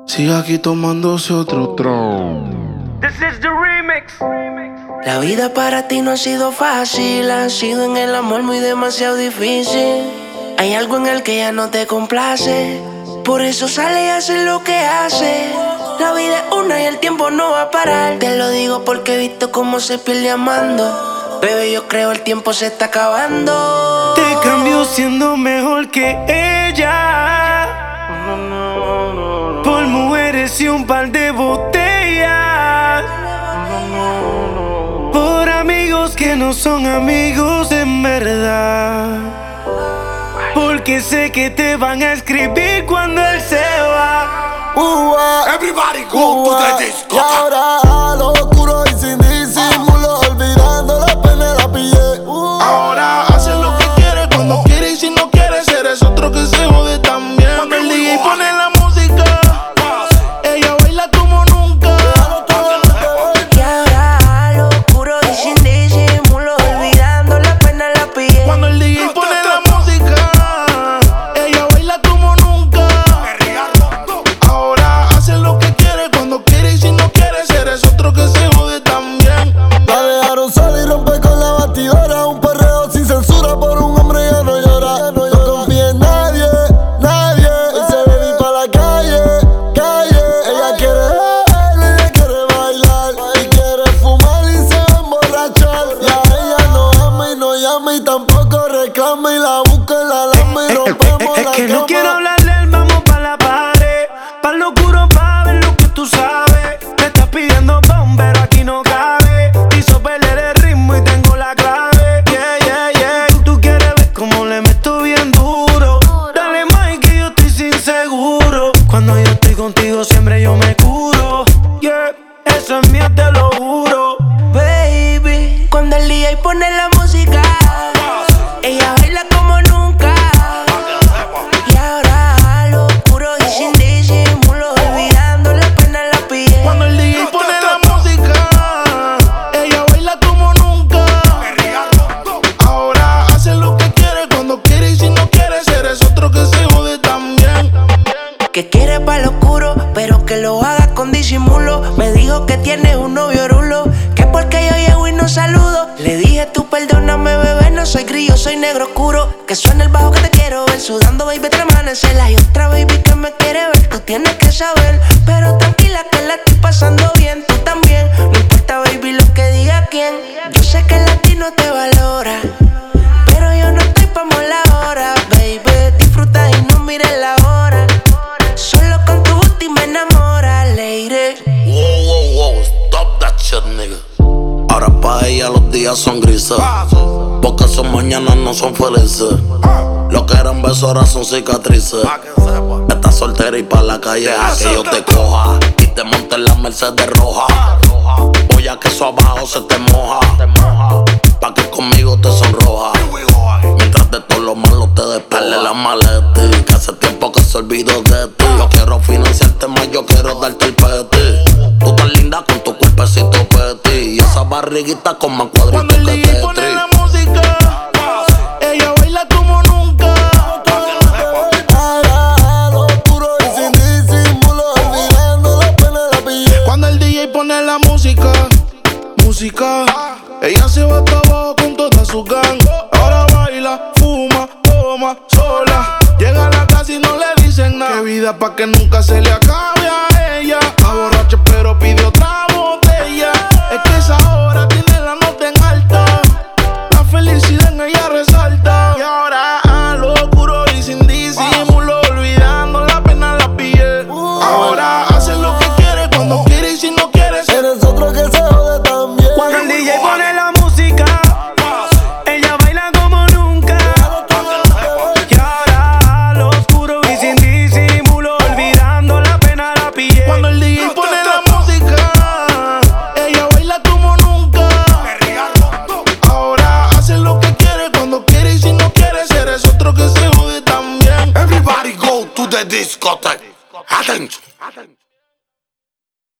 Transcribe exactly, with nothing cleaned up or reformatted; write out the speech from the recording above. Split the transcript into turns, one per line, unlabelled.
Sigue aquí tomándose otro tron.
This is the remix.
La vida para ti no ha sido fácil, ha sido en el amor muy demasiado difícil. Hay algo en el que ya no te complace, por eso sale y hace lo que hace. La vida es una y el tiempo no va a parar. Te lo digo porque he visto cómo se pierde amando. Bebé, yo creo el tiempo se está acabando.
Te cambió siendo mejor que ella, por mujeres y un par de botellas, por amigos que no son amigos en verdad, porque sé que te van a escribir cuando él se va.
Uh,
Everybody go to the disco.
Y ahora a lo oscuro y sin disimulo, olvidando la pena la pillé. Uh,
Ahora hace lo que quiere cuando quiere y si no quiere eres otro que se jode también. Cuando el D J pone la música, ella baila como nunca.
Y ahora a lo oscuro y sin disimulo, olvidando la pena la pillé.
Cuando el D J pone la música, ella baila como nunca. Ahora hace lo que quiere cuando quiere y si no quiere eres otro que se jode también.
La dejaron sola y rompe con la batidora. Un perreo sin censura por un hombre ya no llora. No confía en nadie, nadie. Y se ve ir pa' la calle, calle. Ella quiere bailar, ella quiere bailar. Y quiere fumar y se va a emborrachar. Y a ella no ama y no llama y tampoco reclama. Y la busca en la lama y rompemos
Es
la
que
cama.
no quiero hablarle, vamos pa' la pared, pa' lo oscuro pa' ver lo que tú sabes. Me estás pidiendo pon, pero aquí no cabe. Hizo perder el ritmo y tengo la clave. Yeah, yeah, yeah. Tú quieres ver cómo le meto bien duro. Dale más que yo estoy sin seguro. Cuando yo estoy contigo siempre yo me curo. Yeah, eso es mío, te lo juro.
Baby, cuando el D J pone la música, ella baila como nunca. Y ahora a lo oscuro y sin disimulo, olvidando la pena la pillé.
Cuando el D J pone la música, ella baila como nunca. Ahora hace lo que quiere cuando quiere y si no quiere eres otro que se jode también.
Que quiere pa' lo oscuro, pero que lo haga con disimulo. Me dijo que tiene un novio rulo, que porque yo llego y no saludo. Le dije tú perdóname bebé, no soy grillo, soy negro oscuro. Que suena el bajo que te quiero ver sudando baby, te amanecelas. Y otra baby que me quiere ver, tú tienes que saber. Pero tranquila que la estoy pasando bien, tú también. No importa baby lo que diga quién. Yo sé que el latino te valora, pero yo no estoy pa' mola ahora, baby. Disfruta y no mires la hora. Solo con tu booty me enamora, lady.
Wow, wow, wow, stop that shit, nigga. Ahora pa' ella los días son grises, porque sus mañanas no son felices. Lo que eran besos ahora son cicatrices. Estás soltera y pa' la calle deja que yo te coja y te monte en la Mercedes roja. Voy a que eso abajo se te moja, pa' que conmigo te sonroja. Mientras de todo lo malo te despele la maleta, que hace tiempo que se olvidó de ti. Yo quiero financiarte más, yo quiero darte el peti. Tú tan linda con tu cuerpecito peti y esa barriguita con más cuadritos
Cuando el
que
D J pone
Tetris.
la música, ella baila como nunca.
Ahora a lo oscuro y sin disimulo, olvidando la pena la pillé.
Cuando el D J pone la música, música, ella se va hasta abajo con toda su gang. Ahora baila, fuma, toma, sola. Llega a la casa y no le dicen nada. Qué vida pa' que nunca se le acabe a ella. Está borracha pero pide otra botella. Es que esa hora tiene la nota en alta. La felicidad en ella resalta. Y ahora a lo oscuro y sin disimulo, olvidando la pena la pillé. Ahora hace lo que quiere cuando quiere y si no quiere
Eres otro que se jode también.
Cuando el D J pone la música, ella baila como nunca. Y ahora a lo oscuro y sin disimulo, olvidando la pena la pillé.
Cuando el D J pone la música, ella baila como nunca. Ahora hace lo que quiere cuando quiere y si no quiere eres otro que se jode también.
Everybody go to the discotheque. Attention.